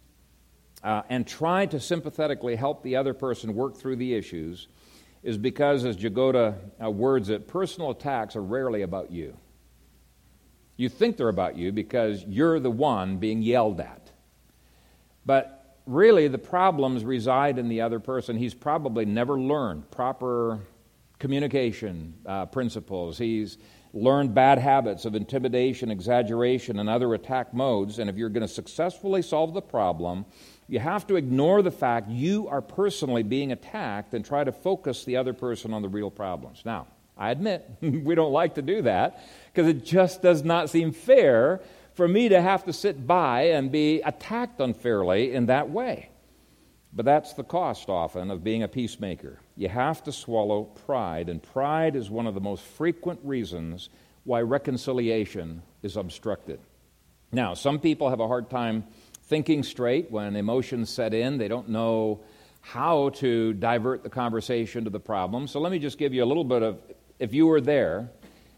and try to sympathetically help the other person work through the issues is because, as Jagoda words it, personal attacks are rarely about you. You think they're about you because you're the one being yelled at. But really, the problems reside in the other person. He's probably never learned proper communication principles. He's learned bad habits of intimidation, exaggeration, and other attack modes. And if you're going to successfully solve the problem, you have to ignore the fact you are personally being attacked and try to focus the other person on the real problems. Now, I admit, we don't like to do that because it just does not seem fair for me to have to sit by and be attacked unfairly in that way. But that's the cost often of being a peacemaker. You have to swallow pride, and pride is one of the most frequent reasons why reconciliation is obstructed. Now, some people have a hard time thinking straight when emotions set in. They don't know how to divert the conversation to the problem. So let me just give you a little bit of, if you were there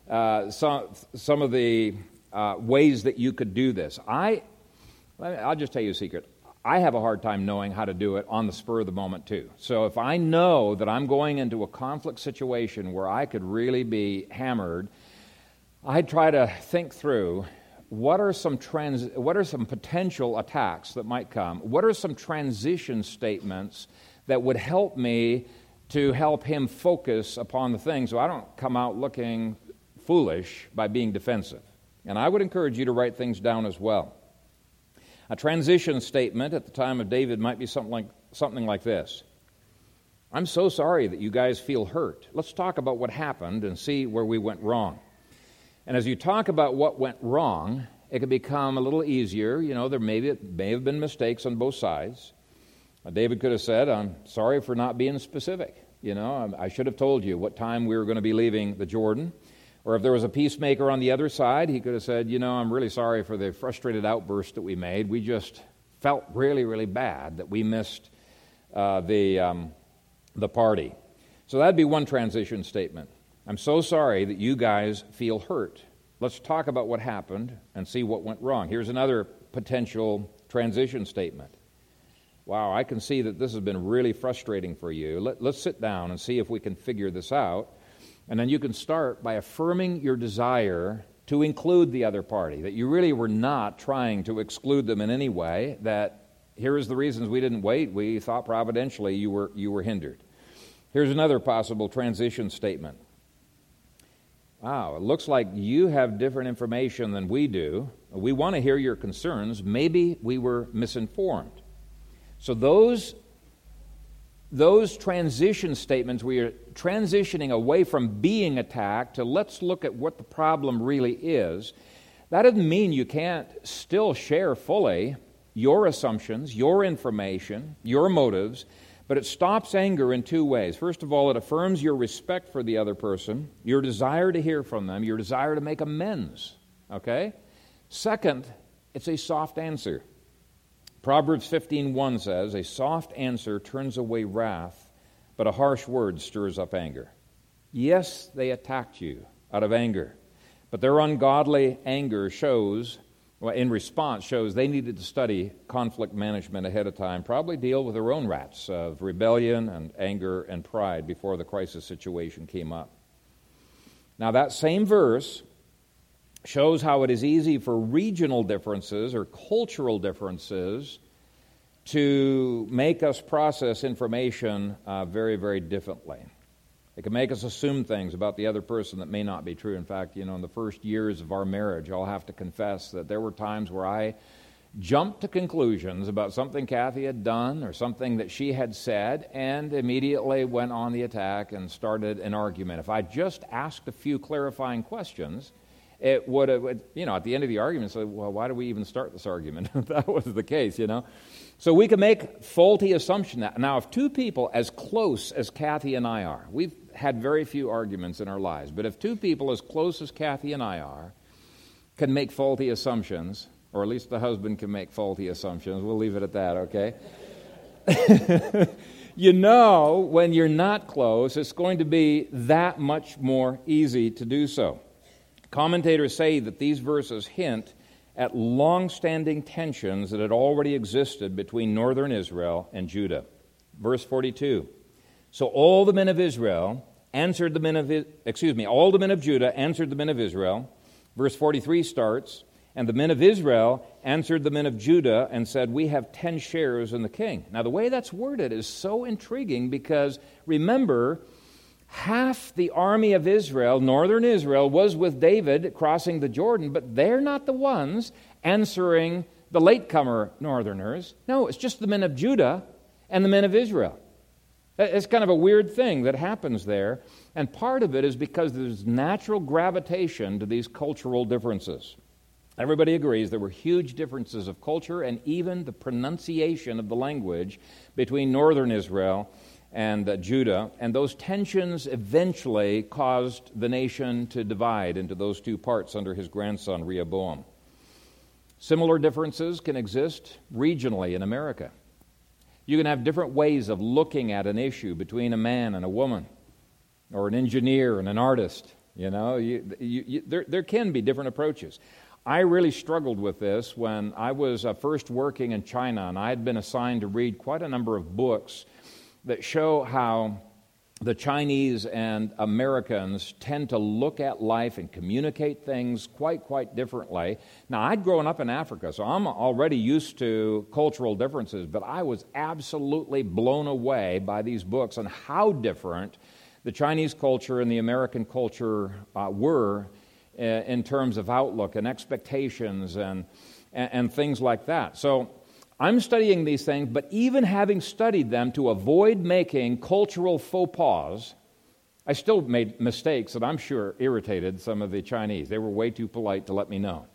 some of the ways that you could do this. I'll just tell you a secret. I have a hard time knowing how to do it on the spur of the moment, too. So if I know that I'm going into a conflict situation where I could really be hammered, I try to think through what are some potential attacks that might come? What are some transition statements that would help me to help him focus upon the thing so I don't come out looking foolish by being defensive? And I would encourage you to write things down as well. A transition statement at the time of David might be something like this. I'm so sorry that you guys feel hurt. Let's talk about what happened and see where we went wrong. And as you talk about what went wrong, it can become a little easier. You know, there may have been mistakes on both sides. David could have said, I'm sorry for not being specific. You know, I should have told you what time we were going to be leaving the Jordan. Or if there was a peacemaker on the other side, he could have said, you know, I'm really sorry for the frustrated outburst that we made. We just felt really, really bad that we missed the party. So that'd be one transition statement. I'm so sorry that you guys feel hurt. Let's talk about what happened and see what went wrong. Here's another potential transition statement. Wow, I can see that this has been really frustrating for you. Let's sit down and see if we can figure this out. And then you can start by affirming your desire to include the other party, that you really were not trying to exclude them in any way, that here is the reasons we didn't wait. We thought providentially you were hindered. Here's another possible transition statement. Wow, it looks like you have different information than we do. We want to hear your concerns. Maybe we were misinformed. So those transition statements, we are transitioning away from being attacked to let's look at what the problem really is. That doesn't mean you can't still share fully your assumptions, your information, your motives, but it stops anger in two ways. First of all, it affirms your respect for the other person, your desire to hear from them, your desire to make amends. Okay? Second, it's a soft answer. Proverbs 15:1 says, a soft answer turns away wrath, but a harsh word stirs up anger. Yes, they attacked you out of anger, but their ungodly anger shows they needed to study conflict management ahead of time, probably deal with their own rats of rebellion and anger and pride before the crisis situation came up. Now that same verse shows how it is easy for regional differences or cultural differences to make us process information very, very differently. It can make us assume things about the other person that may not be true. In fact, in the first years of our marriage, I'll have to confess that there were times where I jumped to conclusions about something Kathy had done or something that she had said and immediately went on the attack and started an argument. If I just asked a few clarifying questions, it would have, at the end of the argument, say, well, why did we even start this argument? If that was the case, So we can make faulty assumptions. Now, if two people as close as Kathy and I are, we've had very few arguments in our lives, but if two people as close as Kathy and I are can make faulty assumptions, or at least the husband can make faulty assumptions, we'll leave it at that, okay? When you're not close, it's going to be that much more easy to do so. Commentators say that these verses hint at long-standing tensions that had already existed between northern Israel and Judah. Verse 42. So all the men of Israel answered all the men of Judah answered the men of Israel. Verse 43 starts, and the men of Israel answered the men of Judah and said, we have 10 shares in the king. Now the way that's worded is so intriguing because remember, half the army of Israel, northern Israel, was with David crossing the Jordan, but they're not the ones answering the latecomer northerners. No, it's just the men of Judah and the men of Israel. It's kind of a weird thing that happens there, and part of it is because there's natural gravitation to these cultural differences. Everybody agrees there were huge differences of culture and even the pronunciation of the language between northern Israel and Judah, and those tensions eventually caused the nation to divide into those two parts under his grandson Rehoboam. Similar differences can exist regionally in America. You can have different ways of looking at an issue between a man and a woman, or an engineer and an artist, You know, there can be different approaches. I really struggled with this when I was first working in China, and I had been assigned to read quite a number of books that show how the Chinese and Americans tend to look at life and communicate things quite differently. Now, I'd grown up in Africa, so I'm already used to cultural differences, but I was absolutely blown away by these books and how different the Chinese culture and the American culture were in terms of outlook and expectations and things like that. So I'm studying these things, but even having studied them to avoid making cultural faux pas, I still made mistakes that I'm sure irritated some of the Chinese. They were way too polite to let me know.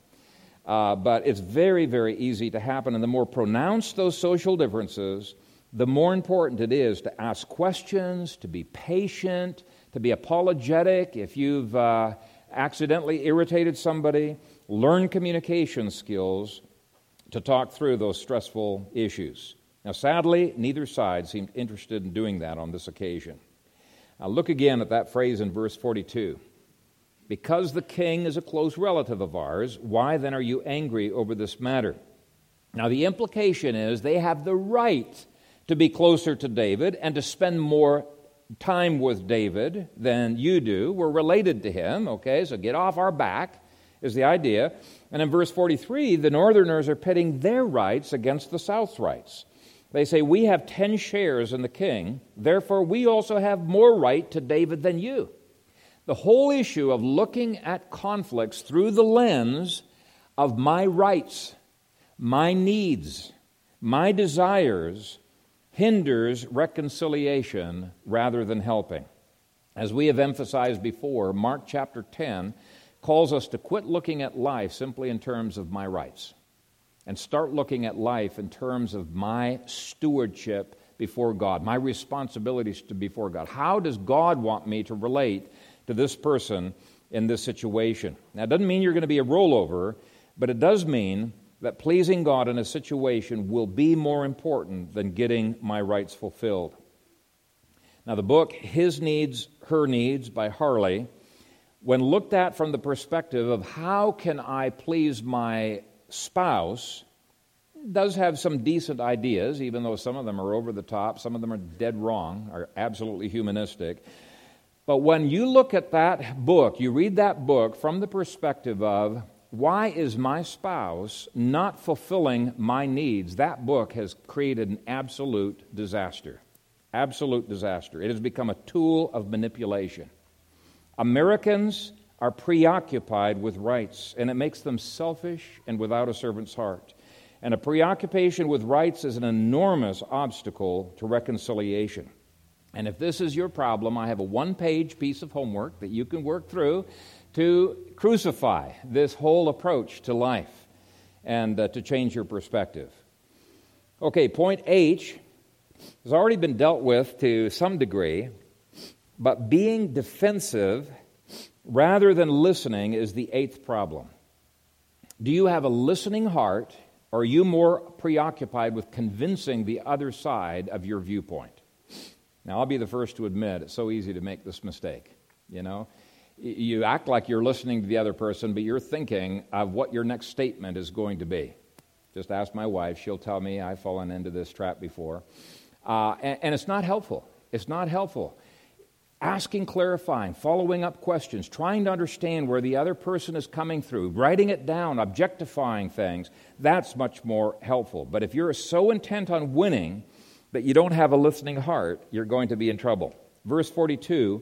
But it's very easy to happen, and the more pronounced those social differences, the more important it is to ask questions, to be patient, to be apologetic. If you've accidentally irritated somebody, learn communication skills to talk through those stressful issues. Now, sadly, neither side seemed interested in doing that on this occasion. Now, look again at that phrase in verse 42. Because the king is a close relative of ours, why then are you angry over this matter? Now, the implication is they have the right to be closer to David and to spend more time with David than you do. We're related to him, okay, so get off our back is the idea. And in verse 43, the northerners are pitting their rights against the south's rights. They say, we have 10 shares in the king, therefore we also have more right to David than you. The whole issue of looking at conflicts through the lens of my rights, my needs, my desires, hinders reconciliation rather than helping. As we have emphasized before, Mark chapter 10 calls us to quit looking at life simply in terms of my rights and start looking at life in terms of my stewardship before God, my responsibilities before God. How does God want me to relate to this person in this situation? Now, it doesn't mean you're going to be a rollover, but it does mean that pleasing God in a situation will be more important than getting my rights fulfilled. Now, the book His Needs, Her Needs by Harley, when looked at from the perspective of how can I please my spouse, does have some decent ideas, even though some of them are over the top, some of them are dead wrong, are absolutely humanistic. But when you look at that book, you read that book from the perspective of why is my spouse not fulfilling my needs, that book has created an absolute disaster. Absolute disaster. It has become a tool of manipulation. Americans are preoccupied with rights, and it makes them selfish and without a servant's heart. And a preoccupation with rights is an enormous obstacle to reconciliation. And if this is your problem, I have a one-page piece of homework that you can work through to crucify this whole approach to life and to change your perspective. Okay, point H has already been dealt with to some degree, but being defensive rather than listening is the eighth problem. Do you have a listening heart, or are you more preoccupied with convincing the other side of your viewpoint? Now, I'll be the first to admit it's so easy to make this mistake. You know, you act like you're listening to the other person, but you're thinking of what your next statement is going to be. Just ask my wife. She'll tell me I've fallen into this trap before. And it's not helpful. It's not helpful. Asking clarifying, following up questions, trying to understand where the other person is coming through, writing it down, objectifying things, that's much more helpful. But if you're so intent on winning that you don't have a listening heart, you're going to be in trouble. Verse 42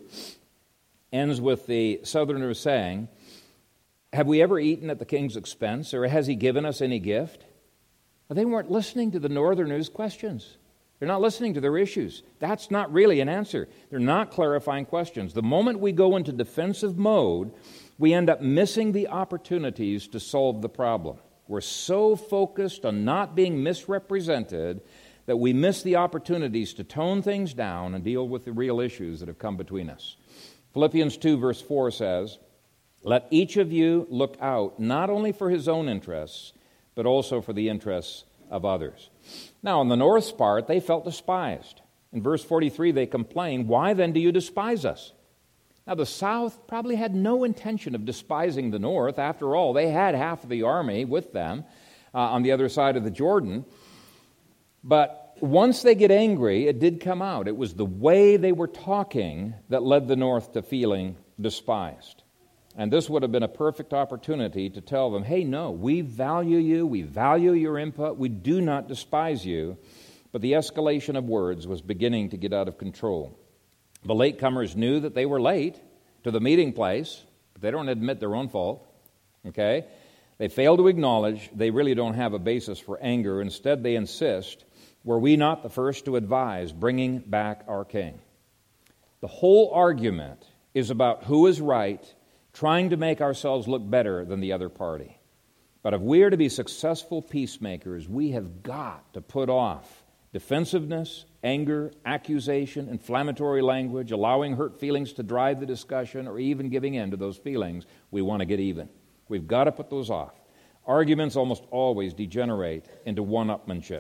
ends with the southerner saying, have we ever eaten at the king's expense, or has he given us any gift? Well, they weren't listening to the northerners' questions. They're not listening to their issues. That's not really an answer. They're not clarifying questions. The moment we go into defensive mode, we end up missing the opportunities to solve the problem. We're so focused on not being misrepresented that we miss the opportunities to tone things down and deal with the real issues that have come between us. Philippians 2 verse 4 says, let each of you look out not only for his own interests, but also for the interests of others. Now, in the north's part, they felt despised. In verse 43, they complain, why then do you despise us? Now, the South probably had no intention of despising the North. After all, they had half of the army with them on the other side of the Jordan. But once they get angry, it did come out. It was the way they were talking that led the North to feeling despised. And this would have been a perfect opportunity to tell them, hey, no, we value you, we value your input, we do not despise you. But the escalation of words was beginning to get out of control. The latecomers knew that they were late to the meeting place, but they don't admit their own fault, okay? They fail to acknowledge they really don't have a basis for anger. Instead, they insist, were we not the first to advise bringing back our king? The whole argument is about who is right, trying to make ourselves look better than the other party. But if we are to be successful peacemakers, we have got to put off defensiveness, anger, accusation, inflammatory language, allowing hurt feelings to drive the discussion, or even giving in to those feelings. We want to get even. We've got to put those off. Arguments almost always degenerate into one-upmanship.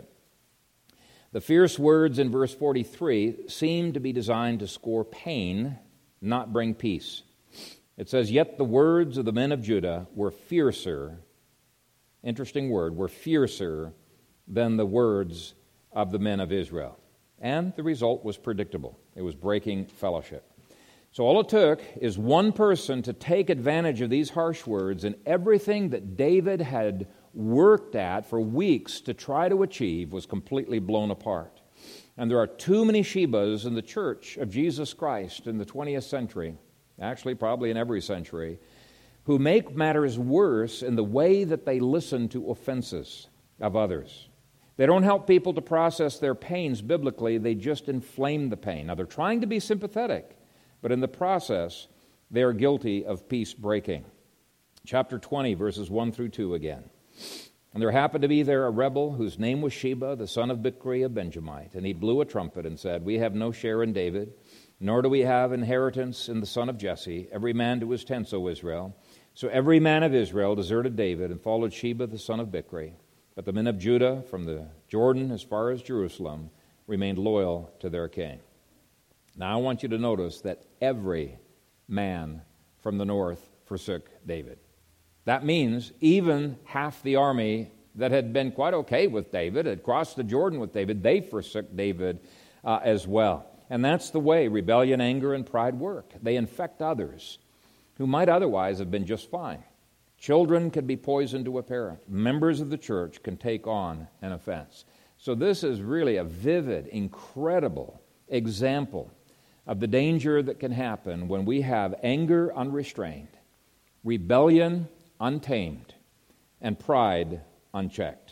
The fierce words in verse 43 seem to be designed to score pain, not bring peace. It says, yet the words of the men of Judah were fiercer, interesting word, were fiercer than the words of the men of Israel. And the result was predictable. It was breaking fellowship. So all it took is one person to take advantage of these harsh words, and everything that David had worked at for weeks to try to achieve was completely blown apart. And there are too many Shebas in the church of Jesus Christ in the 20th century, actually probably in every century, who make matters worse in the way that they listen to offenses of others. They don't help people to process their pains biblically, they just inflame the pain. Now they're trying to be sympathetic, but in the process, they are guilty of peace breaking. Chapter 20, verses 1 through 2 again. And there happened to be there a rebel whose name was Sheba, the son of Bichri, a Benjamite. And he blew a trumpet and said, we have no share in David, nor do we have inheritance in the son of Jesse, every man to his tents, O Israel. So every man of Israel deserted David and followed Sheba, the son of Bichri. But the men of Judah, from the Jordan as far as Jerusalem, remained loyal to their king. Now I want you to notice that every man from the north forsook David. That means even half the army that had been quite okay with David, had crossed the Jordan with David, they forsook David as well. And that's the way rebellion, anger, and pride work. They infect others who might otherwise have been just fine. Children can be poison to a parent. Members of the church can take on an offense. So this is really a vivid, incredible example of the danger that can happen when we have anger unrestrained, rebellion untamed, and pride unchecked.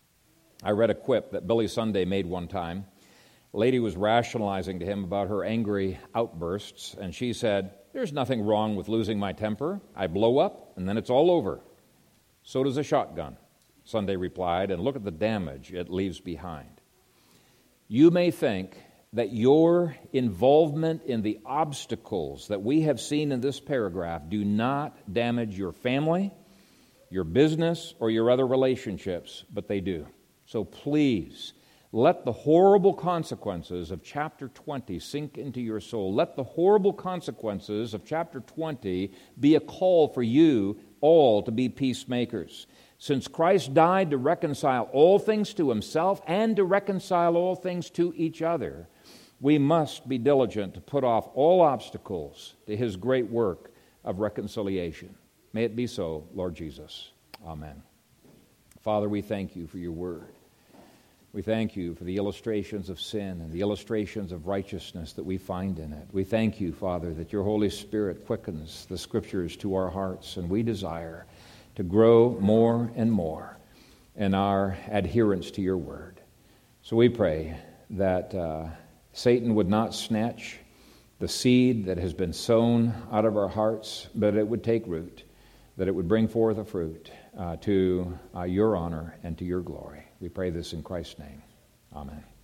I read a quip that Billy Sunday made one time. A lady was rationalizing to him about her angry outbursts, and she said, there's nothing wrong with losing my temper. I blow up, and then it's all over. So does a shotgun, Sunday replied, and look at the damage it leaves behind. You may think that your involvement in the obstacles that we have seen in this paragraph do not damage your family, your business, or your other relationships, but they do. So please, let the horrible consequences of chapter 20 sink into your soul. Let the horrible consequences of chapter 20 be a call for you all to be peacemakers. Since Christ died to reconcile all things to himself and to reconcile all things to each other, we must be diligent to put off all obstacles to his great work of reconciliation. May it be so, Lord Jesus. Amen. Father, we thank you for your word. We thank you for the illustrations of sin and the illustrations of righteousness that we find in it. We thank you, Father, that your Holy Spirit quickens the Scriptures to our hearts, and we desire to grow more and more in our adherence to your word. So we pray that Satan would not snatch the seed that has been sown out of our hearts, but it would take root, that it would bring forth a fruit to your honor and to your glory. We pray this in Christ's name. Amen.